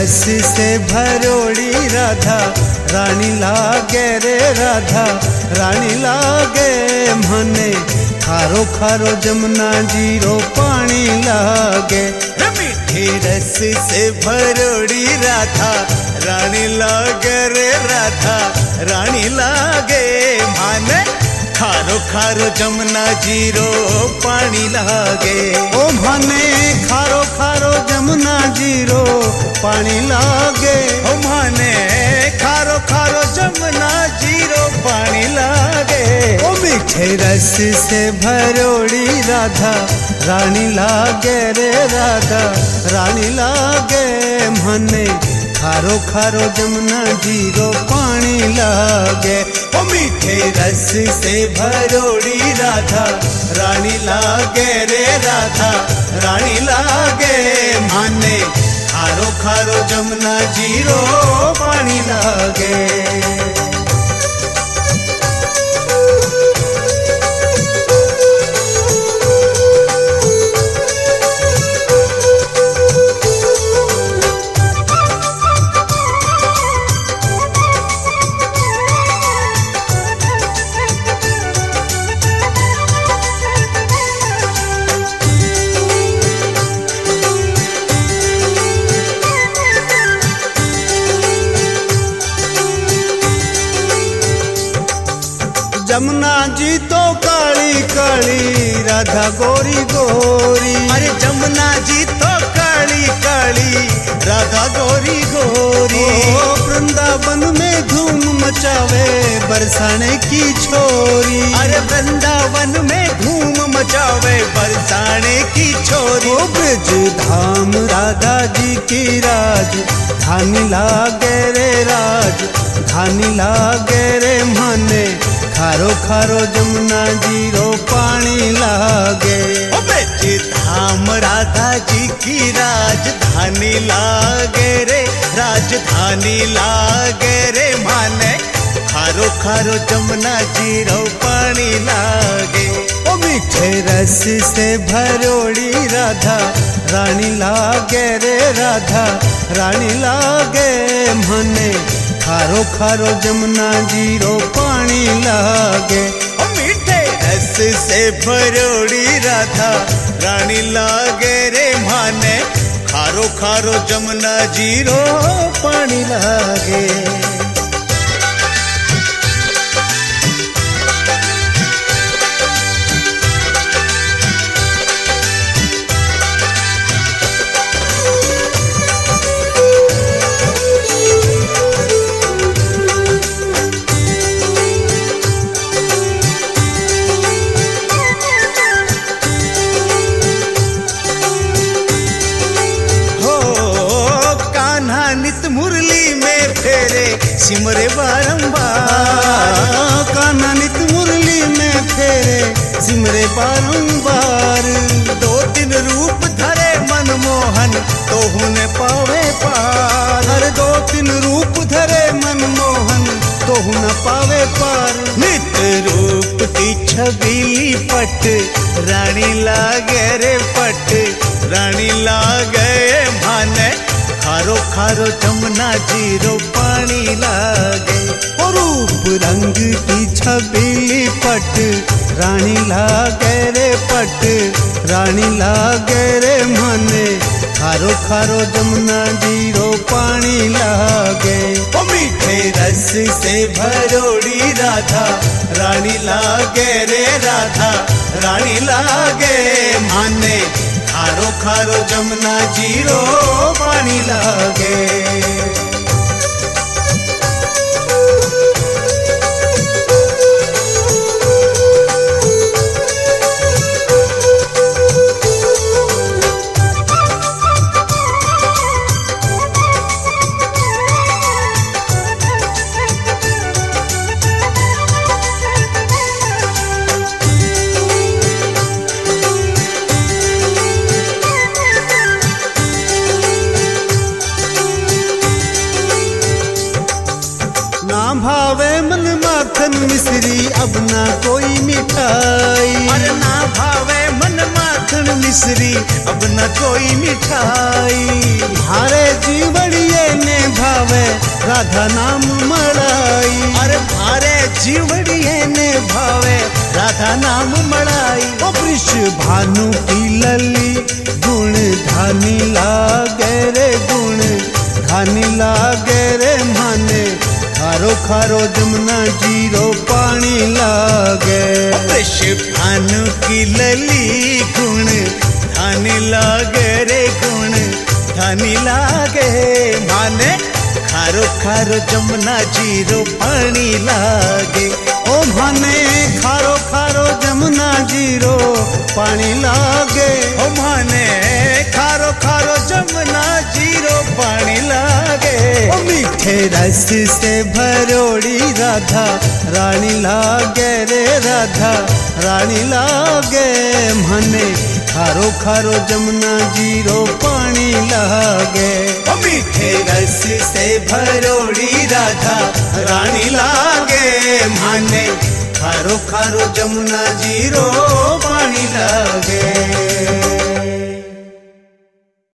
रस से भरोड़ी राधा रानी लागे रे राधा रानी लागे मने खारो खारो जमुना जीरो पानी लागे। मीठे रस से भरोड़ी राधा रानी लागे रे राधा रानी लागे मने खारो खारो जमुना जीरो पानी लागे। ओ मने खारो खारो जमुना जीरो पानी लागे। ओ मने खारो खारो जमुना जीरो पानी लागे। ओ मीठे रस से भरोड़ी राधा रानी लागे रे राधा रानी लागे मने खारो खारो जमुना जीरो पानी लागे। ओ मीठे रस से भरोड़ी राधा रानी लागे रे राधा रानी लागे मने खारो खारो जमुना जीरो पानी लागे। जमुना जी तो काली काली राधा गोरी गोरी। अरे जमुना जी तो काली काली राधा गोरी गोरी। वृंदावन में धूम मचावे बरसाने की छोरी। अरे वृंदावन में धूम मचावे बरसाने की छोरी। ओ ब्रज धाम राधा जी की राज धानी लागे रे राज धानी लागे रे मने खारो खारो जमुना जीरो पानी लागे। ओ ब्रज धाम राधा जी की राजधानी लागे रे राजधानी लागे रे माने खारो खारो जमुना जीरो पानी लागे। ओ मीठे रस से भरोड़ी राधा रानी लागे रे राधा रानी लागे मने खारो खारो जमुना जीरो पानी लागे। ओ मीठे रस से भरोड़ी राधा रानी लागे रे माने खारो खारो जमुना जीरो पानी लागे। मुरली में फेरे सिमरे बारंबार। कान्हा नित मुरली में फेरे सिमरे बारंबार। दो तीन रूप धरे मनमोहन तो हुने पावे पार। हर दो तीन रूप धरे मनमोहन तो हुन पावे पार। नित रूप की छबीली पट रानी लागे रे पट रानी लागे माने खारो खारो जमुना जीरो पानी लागे। और रूप रंग की छबीली पट रानी लागे रे पट रानी लागे रे मने खारो खारो जमुना जीरो पानी लागे। ओ मीठे रस से भरोड़ी राधा रानी लागे रे राधा रानी लागे मने खारो खारो जमुना जीरो पानी लागे। भावे मन माखन मिश्री अब ना कोई मिठाई। अरे ना भावे मन माखन माखन मिश्री अब न कोई मिठाई। भारे जीवड़िए ने भावे राधा नाम मलाई। अरे भारे जीवड़िए ने भावे राधा नाम मलाई। ओ वृष भानु की लली गुण धानी लागे रे, गुण धानी लागे रे माने। खारो खारो जमुना जीरो पानी लागे। वृष भानु की लली गुण धानी लागे रे, गुण धानी लागे माने। खारो खारो जमुना जीरो पानी लागे। ओ माने खारो खारो जमुना जीरो पानी लागे। ओ माने खारो खारो जमुना जीरो पानी लागे। ओ मीठे रस से भरोड़ी राधा रानी लागे रे, राधा रानी लागे माने। खारो खारो जमुना जीरो पानी लागे। ओ मीठे रस से भरोड़ी राधा रानी लागे माने। खारो खारो जमुना जीरो पानी लागे।